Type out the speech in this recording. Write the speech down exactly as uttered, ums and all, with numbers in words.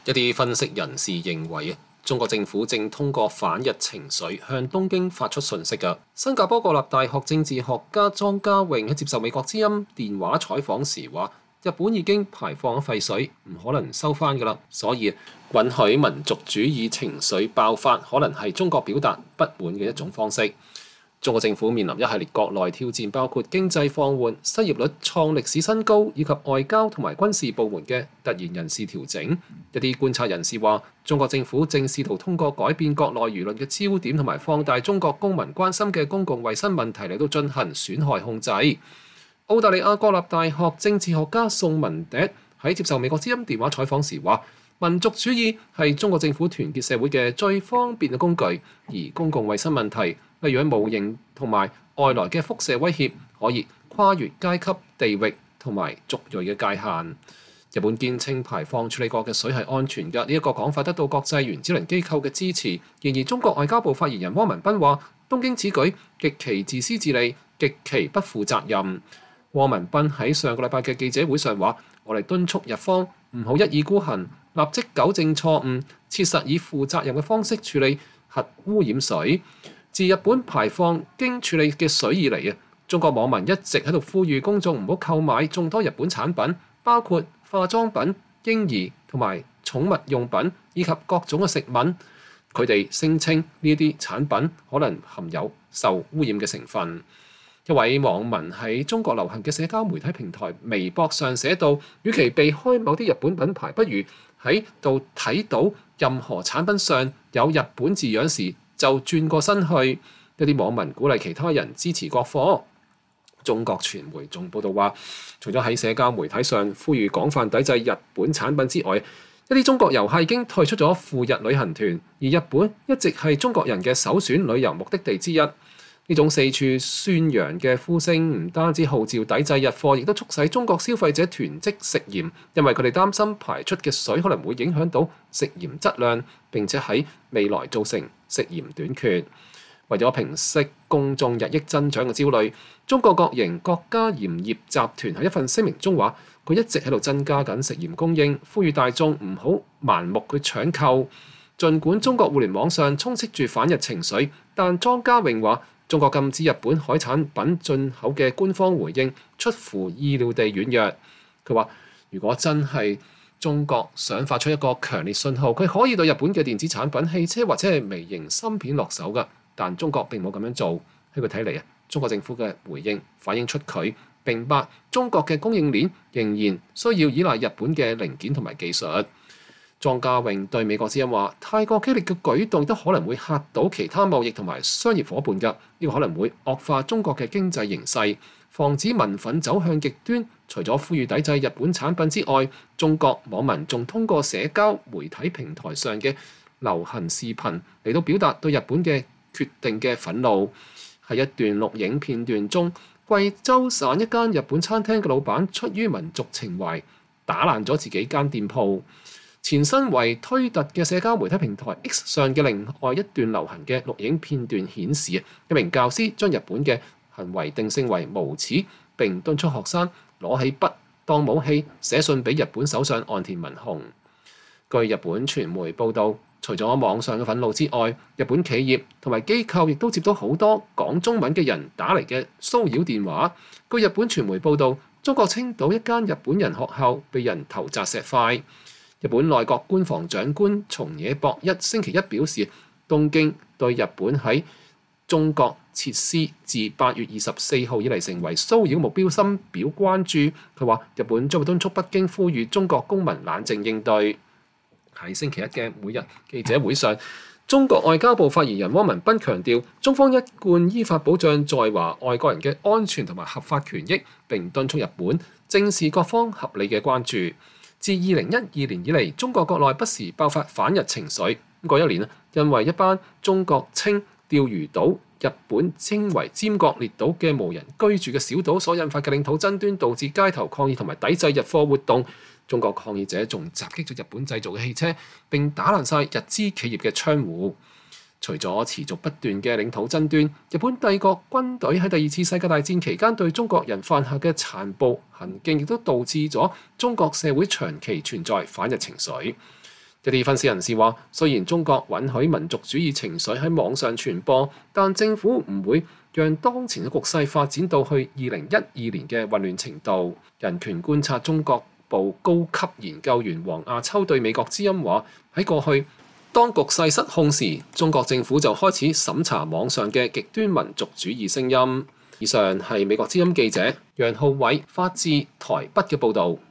一啲分析人士認為，中國政府正通過反日情緒向東京發出訊息㗎。新加坡國立大學政治學家莊家榮喺接受美國之音電話採訪時話，日本已經排放咗廢水，唔可能收返㗎啦，所以允許民族主義情緒爆發，可能係中國表達不滿嘅一種方式。中國政府面臨一系列國內挑戰，包括經濟放緩、失業率創歷史新高，以及外交同埋軍事部門嘅突然人事調整。一啲觀察人士話，中國政府正試圖通過改變國內輿論嘅焦點，同埋放大中國公民關心嘅公共衛生問題嚟到進行損害控制。澳大利亞國立大學政治學家宋文迪喺接受美國之音電話採訪時話，民族主義係中國政府團結社會嘅最方便嘅工具，而公共衛生問題，例如喺無形同埋外來嘅輻射威脅，可以跨越階級、地域同埋族裔嘅界限。日本堅稱排放處理過嘅水係安全嘅，呢一個講法得到國際原子能機構嘅支持。然而，中國外交部發言人汪文斌話，東京此舉極其自私自利，極其不負責任。汪文斌喺上個禮拜嘅記者會上話，我哋敦促日方唔好一意孤行，立即糾正錯誤，切實以負責任嘅方式處理核污染水。自日本排放經處理嘅水以嚟啊，中國網民一直喺度呼籲公眾唔好購買眾多日本產品，包括化妝品、嬰兒同埋寵物用品以及各種嘅食品。佢哋聲稱呢啲產品可能含有受污染嘅成分。一位網民喺中國流行嘅社交媒體平台微博上寫道，與其避開某啲日本品牌，不如喺度睇到任何產品上有日本字樣時，就轉過身去。一啲網民鼓勵其他人支持國貨。中國傳媒仲報道話，除咗喺社交媒體上呼籲廣泛抵制日本產品之外，一啲中國遊客已經退出咗赴日旅行團，而日本一直係中國人嘅首選旅遊目的地之一。呢種四處宣揚嘅呼聲唔單止號召抵制日貨，亦都促使中國消費者囤積食鹽，因為佢哋擔心排出嘅水可能會影響到食鹽質量，並且喺未來造成食鹽短缺。為咗平息公眾日益增長嘅焦慮，中國國營國家鹽業集團喺一份聲明中話，佢一直喺度增加緊食鹽供應，呼籲大眾唔好盲目去搶購。儘管中國互聯網上充斥住反日情緒，但莊家榮話，中國禁止日本海產品進口嘅官方回應出乎意料地軟弱。佢話，如果真係中國想發出一個強烈信號，佢可以對日本嘅電子產品、汽車或者係微型芯片落手㗎。但中國並冇咁樣做。喺佢睇嚟啊，中國政府嘅回應反映出佢明白中國嘅供應鏈仍然需要依賴日本嘅零件同埋技術。莊家榮對美國之音話，太過激烈嘅舉動都可能會嚇到其他貿易同埋商業夥伴㗎，呢個可能會惡化中國嘅經濟形勢，防止民憤走向極端。除咗呼籲抵制日本產品之外，中國網民仲通過社交媒體平台上嘅流行視頻嚟到表達對日本嘅決定嘅憤怒。喺一段錄影片段中，貴州省一間日本餐廳嘅老闆出於民族情懷，打爛咗自己間店鋪。前身為推特嘅社交媒體平台 X 上嘅另外一段流行嘅錄影片段顯示，一名教師將日本嘅行為定性為無恥，並敦促學生攞起筆當武器寫信俾日本首相岸田文雄。據日本傳媒報導，除咗網上嘅憤怒之外，日本企業同埋機構亦都接到好多講中文嘅人打嚟嘅騷擾電話。據日本傳媒報導，中國青島一間日本人學校被人投擲石塊。日本內閣官房長官松野博一星期一表示，東京對日本喺中國設施自八月二十四號以嚟成為騷擾目標深表關注。佢話，日本將會敦促北京呼籲中國公民冷靜應對。喺星期一嘅每日記者會上，中國外交部發言人汪文斌強調，中方一貫依法保障在華外國人嘅安全同埋合法權益，並敦促日本正視各方合理嘅關注。自二零一二年以嚟，中國國內不時爆發反日情緒。過一年啊，因為一班中國稱釣魚島、日本稱為尖閣列島嘅無人居住嘅小島所引發嘅領土爭端，導致街頭抗議同埋抵制日貨活動。中國抗議者仲襲擊咗日本製造嘅汽車，並打爛晒日資企業嘅窗戶。除咗持續不斷嘅領土爭端，日本帝國軍隊喺第二次世界大戰期間對中國人犯下嘅殘暴行徑，亦都導致咗中國社會長期存在反日情緒。 一啲分析人士話，雖然中國允許民族主義情緒喺網上傳播，但政府唔會讓當前嘅局勢發展到去二零一二年嘅混亂程度。人權觀察中國部高級研究員黃亞秋對美國之音話：喺過去，當局勢失控時，中國政府就開始審查網上嘅極端民族主義聲音。以上係美國之音記者楊浩偉發自台北嘅報導。